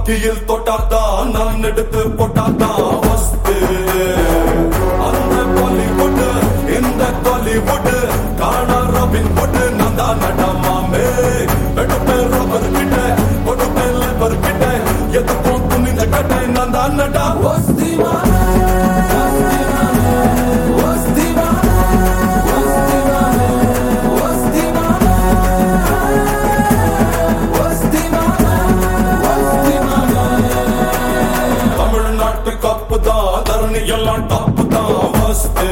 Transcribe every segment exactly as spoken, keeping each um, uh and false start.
துப்பாக்கியில் தொட்டாதான் நான் எடுத்து போட்டாதான் வஸ்து அந்த பாலிவுட் இந்த காலிவுட் காணா ராபின் புட் நான் தான் நடமாமே எடுப்பே ரப்பர் கிட்ட கொடுப்பே லேபர் கிட்ட எதுக்கும் துணிந்த கட்டை நான் தான் நடா வஸ்தி எல்லாம் டாப் தான் வஸ்து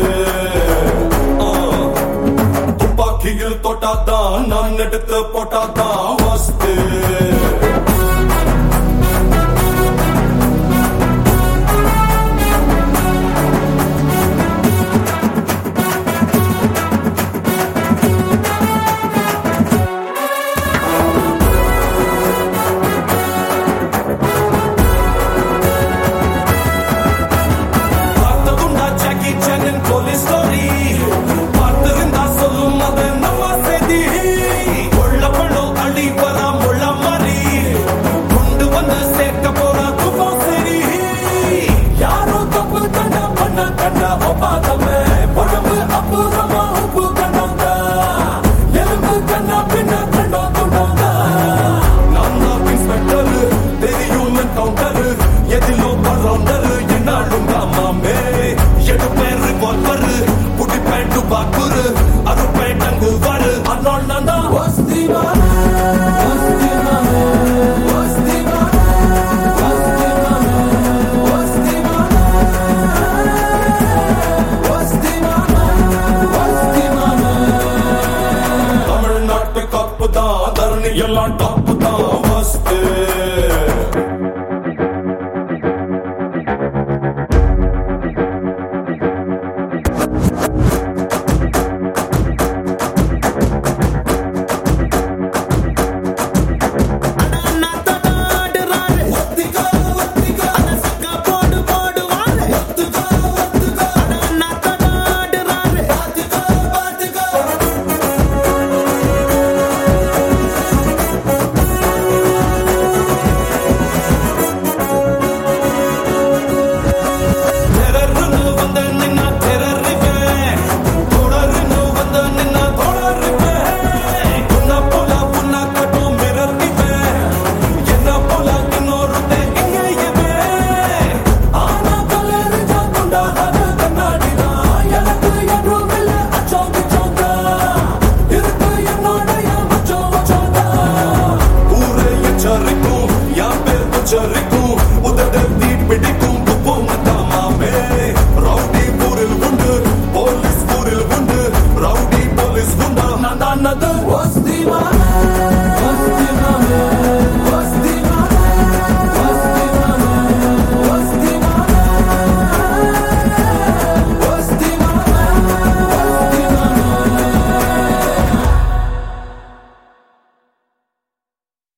துப்பாக்கியில் தொட்டாதான் நான் எடுத்து போட்டாதான் வஸ்து எல்லாம் டாப் தான் வஸ்து What's the